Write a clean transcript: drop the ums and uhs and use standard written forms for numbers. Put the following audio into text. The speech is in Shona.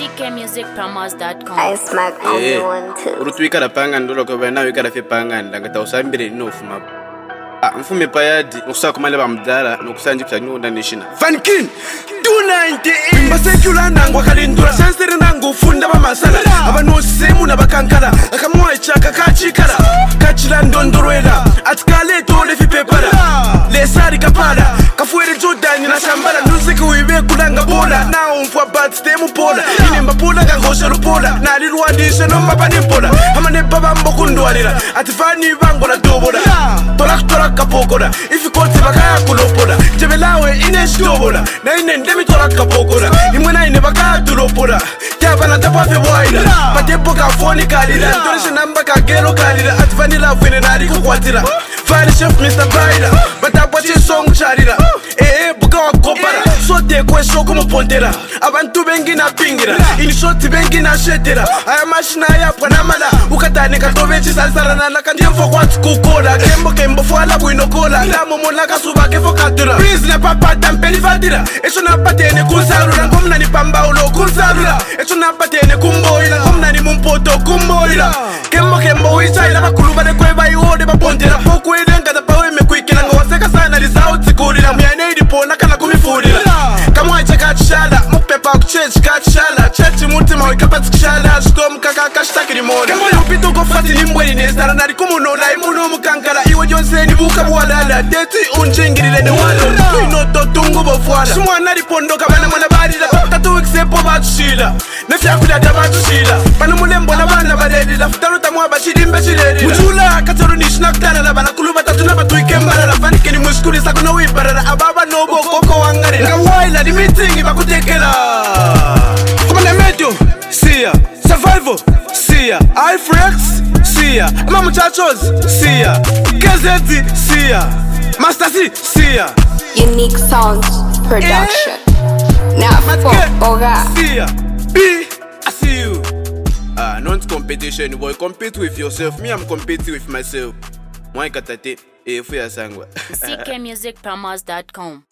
ckmusicpromos.com. I smack on the one too. Urutwika la panga ndolo kwa na wika la fi panga ndanga usambire inofuma. Mfume payadi nukusa kumale ba mdala nukusanji pya nyunda nishina. Vankin 290 Mbasekula nangwa kalindura sensiri nangu funda ba masala. Abanu semu na bakankala akamwa ichaka kachikala. Kachila ndondorwela atikale tole fi pepara. Lesari kapala kafuere Jordan na shambala nuziki uibe kulanga bola. Na umfwa bad stemu pola. Inemba pola kangosha lupola. Na liruandisha nomba panimpola. Hamane baba mbokundwarira atifani bango la dobola. Tolak kapokora if you call tibakaya kulopola jebelawe ineshdobola na inendemi tolak kapokora imwena inebaka tulopola tabana tapafe boila patempo ka phone kalira torisha namba ka gelo kalira atifani la fene nari ko kwatira fire chef Mr. Baila batapati song charira buka wa kopara sote kwesho como pontera abantu bengi na pingira ini shoti bengi na shetera aya mashina ya panamala ukatane katobechi salsara na lakandiyemfo kwatsi kukola kembo fwala bwino kola ndamo mona kasuba kefo katura business papa tampeli fadira eso na patene kunsalula ngomna ni pamba ulo kunsalula eso na patene kumboila ngomna ni mumpoto kumboila kembo wichaila bakuluba de kweba iwode bapontera poku elenga da pawe mekuikila ngowaseka sana lisauti kulila myane idipona kana kumifulila kamwacha kachishala mupepa kuchechi kachishala chechi mutima wikapati kishala shitom kakakashitaki limona kamo yupito kofati limbweni nesara nari kumunola imuno mukankala iwe jonseni buka buwalala deti unjingirire ne walo kuinoto tungu bofwala shimwana lipondoka bana mwana balila tatu wiksepo batushila nefyakulya tabatushila bana mulembo na bana balelila futaruta mwaba shilimbe shilelila mujula katoro nishina kutalala bana kuluba tatu na batuike mbalala fanikeni mushkuli sako no wibarala ababa nobo koko wangarila ngawaila di meeting bakutekela kumana medio siya survival siya ifrex siya ama muchachos siya KZT siya Master C siya Unique Sounds Production. Now for Boga. siya B I see you. Not competition boy, compete with yourself. Me I'm competing with myself. Mwa ikatate efu ya sangwa ckmusicpromos.com.